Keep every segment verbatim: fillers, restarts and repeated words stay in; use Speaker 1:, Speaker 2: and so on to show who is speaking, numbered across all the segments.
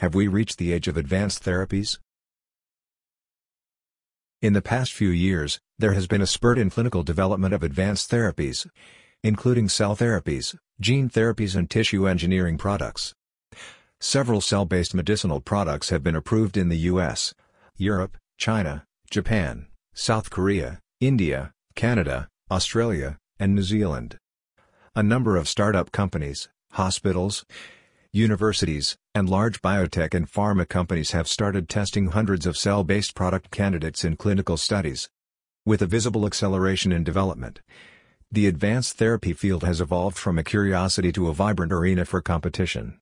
Speaker 1: Have we reached the age of advanced therapies? In the past few years, there has been a spurt in clinical development of advanced therapies, including cell therapies, gene therapies and tissue engineering products. Several cell-based medicinal products have been approved in the U S, Europe, China, Japan, South Korea, India, Canada, Australia, and New Zealand. A number of startup companies, hospitals, universities, and large biotech and pharma companies have started testing hundreds of cell-based product candidates in clinical studies. With a visible acceleration in development, the advanced therapy field has evolved from a curiosity to a vibrant arena for competition.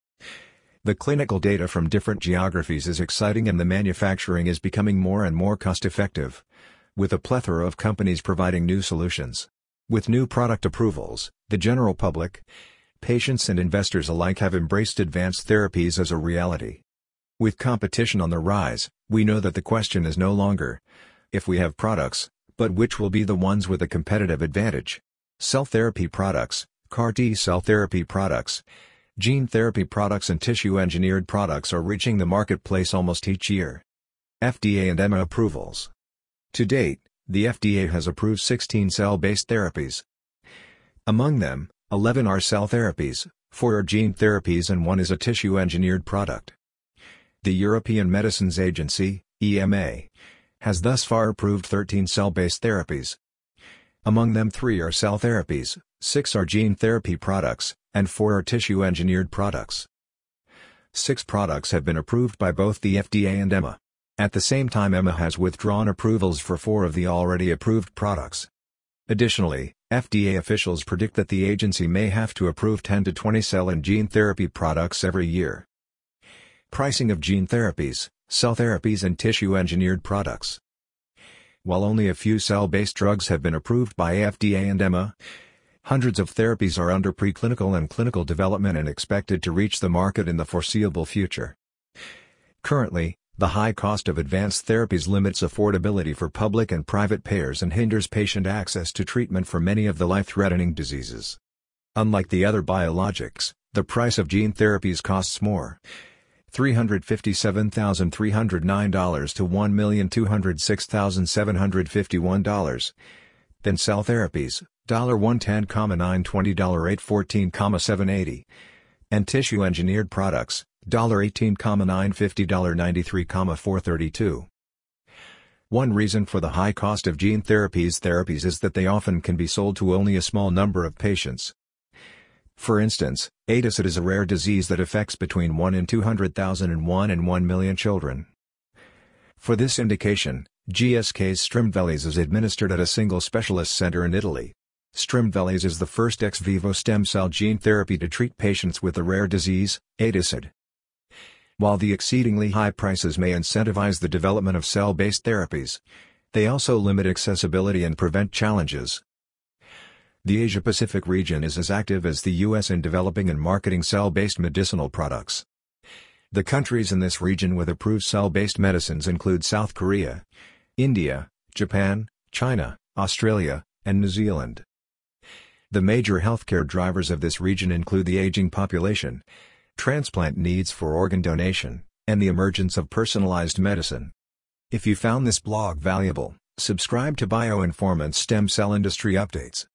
Speaker 1: The clinical data from different geographies is exciting and the manufacturing is becoming more and more cost-effective, with a plethora of companies providing new solutions. With new product approvals, the general public, patients and investors alike have embraced advanced therapies as a reality. With competition on the rise, we know that the question is no longer if we have products, but which will be the ones with a competitive advantage. Cell therapy products, C A R T cell therapy products, gene therapy products and tissue-engineered products are reaching the marketplace almost each year. F D A and E M A approvals. To date, the F D A has approved sixteen cell-based therapies. Among them, eleven are cell therapies, four are gene therapies and one is a tissue-engineered product. The European Medicines Agency, E M A, has thus far approved thirteen cell-based therapies. Among them three are cell therapies, six are gene therapy products, and four are tissue-engineered products. Six products have been approved by both the F D A and E M A. At the same time, E M A has withdrawn approvals for four of the already approved products. Additionally, F D A officials predict that the agency may have to approve ten to twenty cell and gene therapy products every year. Pricing of gene therapies, cell therapies and tissue-engineered products. While only a few cell-based drugs have been approved by F D A and E M A, hundreds of therapies are under preclinical and clinical development and expected to reach the market in the foreseeable future. Currently, the high cost of advanced therapies limits affordability for public and private payers and hinders patient access to treatment for many of the life-threatening diseases. Unlike the other biologics, the price of gene therapies costs more, three hundred fifty-seven thousand three hundred nine dollars to one million two hundred six thousand seven hundred fifty-one dollars, than cell therapies, one hundred ten thousand nine hundred twenty dollars, eight hundred fourteen thousand seven hundred eighty dollars, and tissue-engineered products, one hundred eighteen thousand nine hundred fifty dollars, ninety-three thousand four hundred thirty-two dollars. One reason for the high cost of gene therapies therapies is that they often can be sold to only a small number of patients. For instance, ADASUD is a rare disease that affects between one in two hundred thousand and one in one million children. For this indication, G S K's Strimvelis is administered at a single specialist center in Italy. Strimvelis is the first ex vivo stem cell gene therapy to treat patients with the rare disease, ADASUD. While the exceedingly high prices may incentivize the development of cell-based therapies, they also limit accessibility and prevent challenges. The Asia-Pacific region is as active as the U S in developing and marketing cell-based medicinal products. The countries in this region with approved cell-based medicines include South Korea, India, Japan, China, Australia, and New Zealand. The major healthcare drivers of this region include the aging population, transplant needs for organ donation, and the emergence of personalized medicine. If you found this blog valuable, subscribe to BioInformant's Stem Cell Industry Updates.